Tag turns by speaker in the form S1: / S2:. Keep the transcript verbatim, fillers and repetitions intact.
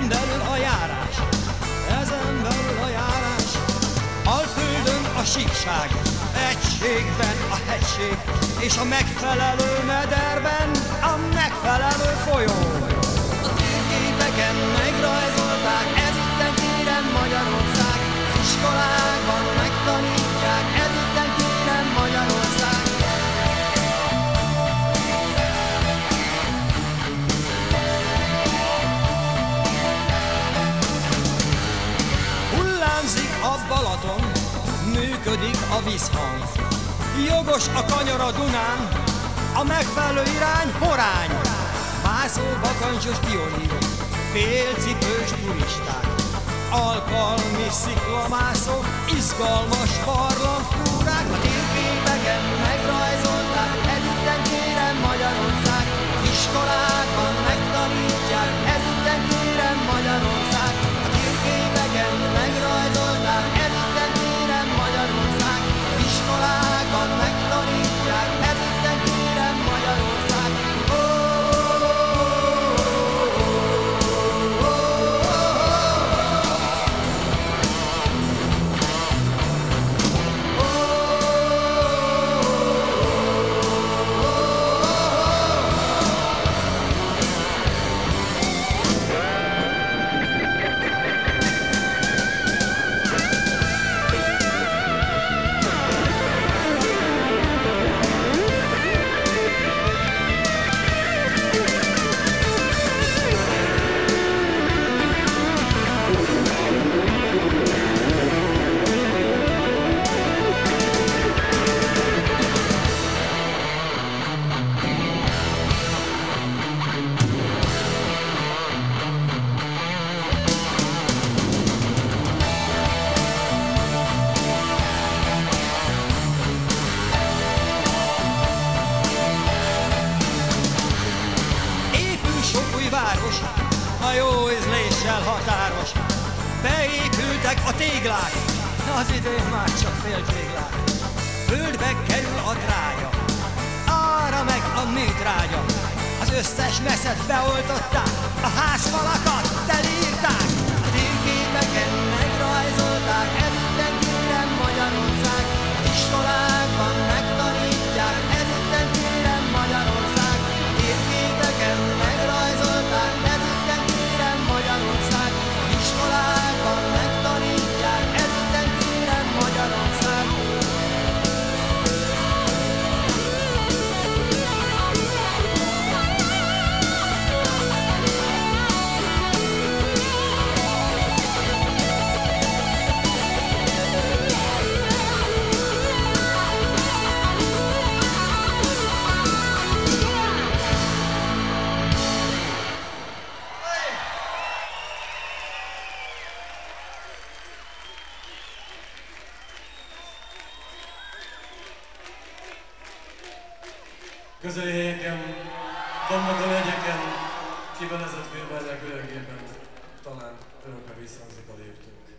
S1: Ezen belül a járás, ezen belül a járás, Alföldön a síkság, egységben a hegység, és a megfelelő mederben a megfelelő folyó. A térképeken megrajzolták, ezütten kérem Magyarország, iskolákban megtanítják, ezütten kérem Magyarország. Hullámzik a Balaton, működik a vízhang, jogos a kanyar a Dunán, a megfelelő irány horány. Mászó bakancsos pionírok, félcipős turisták, alkalmi sziklamászok, izgalmas barlangtúrák. A térképeken megrajzolták, ezütten kérem Magyarország, iskolákban megtanítják, ezütten kérem Magyarország. A térképeken megrajzolták, ezütten kérem Magyarország, iskolákban megtanítják, ezütten kérem Magyarország. Oh, oh, oh, oh, város, a jó ízléssel határos. Beépültek a téglák, az idén már csak féltéglák. Földbe kerül a trágya, arra meg a műtrágya. Az összes meszet beoltották, a házfalakat telírták. A térképeken megrajzolták, ezütten kérem Magyarország. Az iskolákban megtanítják, ezütten kérem Magyarország. A térképeken megrajzolták, ezütten kérem Magyarország. Az iskolákban megtanítják, ezütten kérem Magyarország.
S2: Közeli helyeken, dombokon, hegyeken, kivelezett vérbernek öregében talán örökre visszhangzik a léptők.